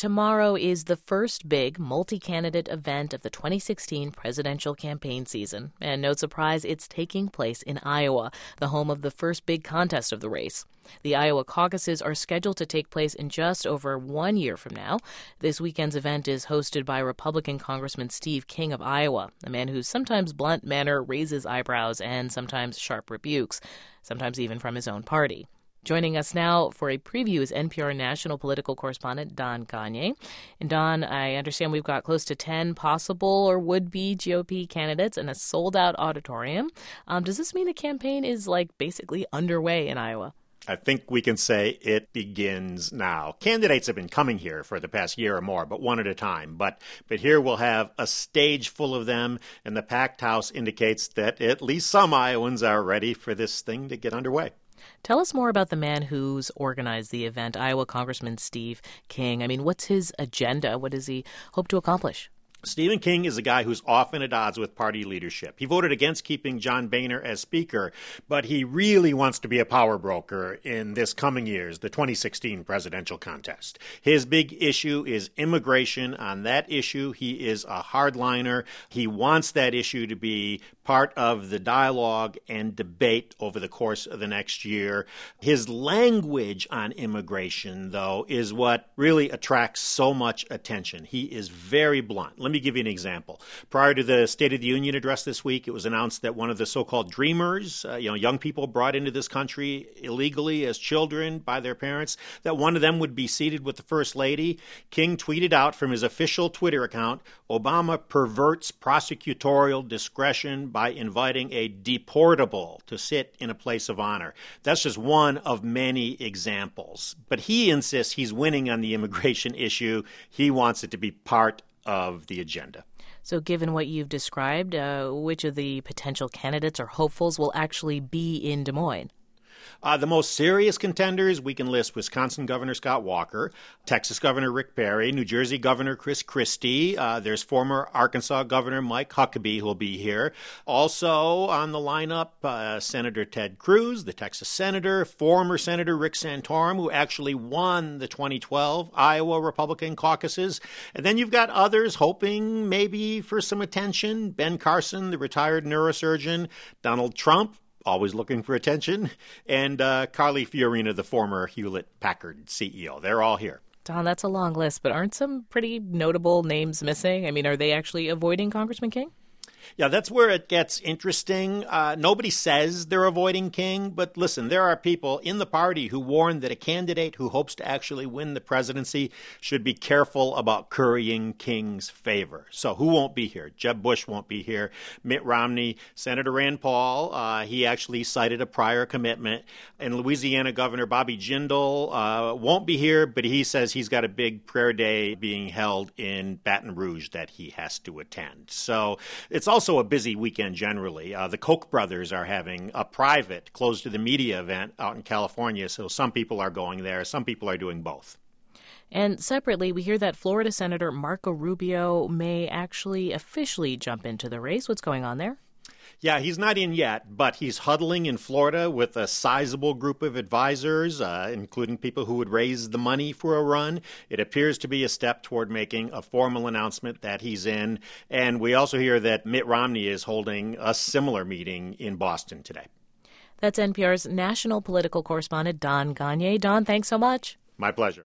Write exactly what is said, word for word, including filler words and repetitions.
Tomorrow is the first big multi-candidate event of the twenty sixteen presidential campaign season. And no surprise, it's taking place in Iowa, the home of the first big contest of the race. The Iowa caucuses are scheduled to take place in just over one year from now. This weekend's event is hosted by Republican Congressman Steve King of Iowa, a man whose sometimes blunt manner raises eyebrows and sometimes sharp rebukes, sometimes even from his own party. Joining us now for a preview is N P R national political correspondent Don Gonyea. And Don, I understand we've got close to ten possible or would-be G O P candidates in a sold-out auditorium. Um, does this mean the campaign is, like, basically underway in Iowa? I think we can say it begins now. Candidates have been coming here for the past year or more, but one at a time. But but here we'll have a stage full of them, and the packed house indicates that at least some Iowans are ready for this thing to get underway. Tell us more about the man who's organized the event, Iowa Congressman Steve King. I mean, what's his agenda? What does he hope to accomplish? Stephen King is a guy who's often at odds with party leadership. He voted against keeping John Boehner as Speaker, but he really wants to be a power broker in this coming year's, the twenty sixteen presidential contest. His big issue is immigration. On that issue, he is a hardliner. He wants that issue to be part of the dialogue and debate over the course of the next year. His language on immigration, though, is what really attracts so much attention. He is very blunt. Let me give you an example. Prior to the State of the Union address this week, it was announced that one of the so-called dreamers, uh, you know, young people brought into this country illegally as children by their parents, that one of them would be seated with the First Lady. King tweeted out from his official Twitter account, Obama perverts prosecutorial discretion by inviting a deportable to sit in a place of honor. That's just one of many examples. But he insists he's winning on the immigration issue. He wants it to be part of the agenda. So given what you've described, uh, which of the potential candidates or hopefuls will actually be in Des Moines? Uh, the most serious contenders, we can list Wisconsin Governor Scott Walker, Texas Governor Rick Perry, New Jersey Governor Chris Christie. Uh, there's former Arkansas Governor Mike Huckabee who will be here. Also on the lineup, uh, Senator Ted Cruz, the Texas Senator, former Senator Rick Santorum, who actually won the twenty twelve Iowa Republican caucuses. And then you've got others hoping maybe for some attention. Ben Carson, the retired neurosurgeon, Donald Trump, always looking for attention, and uh, Carly Fiorina, the former Hewlett-Packard C E O. They're all here. Don, that's a long list, but aren't some pretty notable names missing? I mean, are they actually avoiding Congressman King? Yeah, that's where it gets interesting. Uh, nobody says they're avoiding King, but listen, there are people in the party who warn that a candidate who hopes to actually win the presidency should be careful about currying King's favor. So who won't be here? Jeb Bush won't be here. Mitt Romney, Senator Rand Paul, uh, he actually cited a prior commitment. And Louisiana Governor Bobby Jindal uh, won't be here, but he says he's got a big prayer day being held in Baton Rouge that he has to attend. So it's also a busy weekend generally. Uh, the Koch brothers are having a private, closed-to-the-media event out in California, so some people are going there. Some people are doing both. And separately, we hear that Florida Senator Marco Rubio may actually officially jump into the race. What's going on there? Yeah, he's not in yet, but he's huddling in Florida with a sizable group of advisors, uh, including people who would raise the money for a run. It appears to be a step toward making a formal announcement that he's in. And we also hear that Mitt Romney is holding a similar meeting in Boston today. That's N P R's national political correspondent, Don Gonyea. Don, thanks so much. My pleasure.